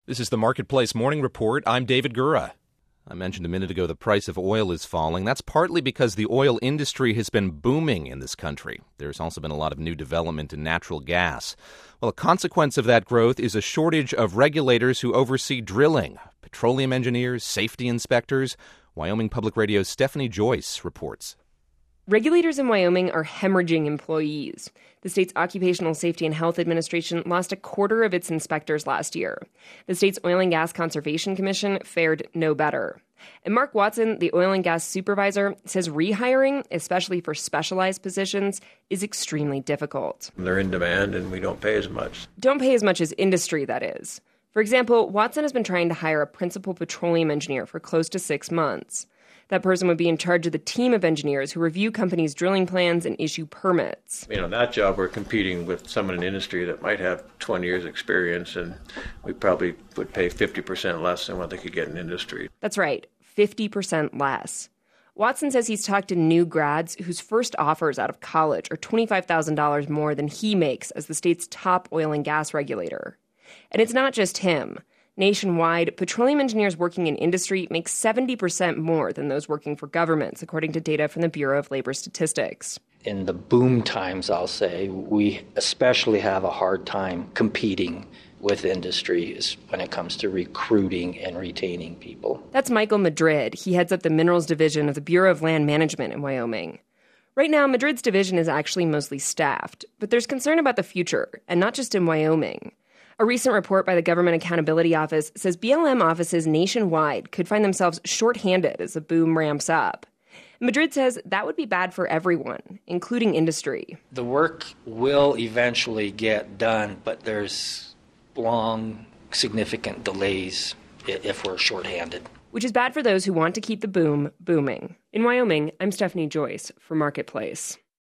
This is the Marketplace Morning Report. I'm David Gura. I mentioned a minute ago the price of oil is falling. That's partly because the oil industry has been booming in this country. There's also been a lot of new development in natural gas. Well, a consequence of that growth is a shortage of regulators who oversee drilling, petroleum engineers, safety inspectors. Wyoming Public Radio's Stephanie Joyce reports. Regulators in Wyoming are hemorrhaging employees. The state's Occupational Safety and Health Administration lost a quarter of its inspectors last year. The state's Oil and Gas Conservation Commission fared no better. And Mark Watson, the oil and gas supervisor, says rehiring, especially for specialized positions, is extremely difficult. They're in demand and we don't pay as much. Don't pay as much as industry, that is. For example, Watson has been trying to hire a principal petroleum engineer for close to 6 months. That person would be in charge of the team of engineers who review companies' drilling plans and issue permits. That job we're competing with someone in the industry that might have 20 years experience, and we probably would pay 50% less than what they could get in industry. That's right, 50% less. Watson says he's talked to new grads whose first offers out of college are $25,000 more than he makes as the state's top oil and gas regulator. And it's not just him. Nationwide, petroleum engineers working in industry make 70% more than those working for governments, according to data from the Bureau of Labor Statistics. In the boom times, I'll say, we especially have a hard time competing with industries when it comes to recruiting and retaining people. That's Michael Madrid. He heads up the Minerals Division of the Bureau of Land Management in Wyoming. Right now, Madrid's division is actually mostly staffed, but there's concern about the future, and not just in Wyoming. A recent report by the Government Accountability Office says BLM offices nationwide could find themselves shorthanded as the boom ramps up. Madrid says that would be bad for everyone, including industry. The work will eventually get done, but there's long, significant delays if we're shorthanded. Which is bad for those who want to keep the boom booming. In Wyoming, I'm Stephanie Joyce for Marketplace.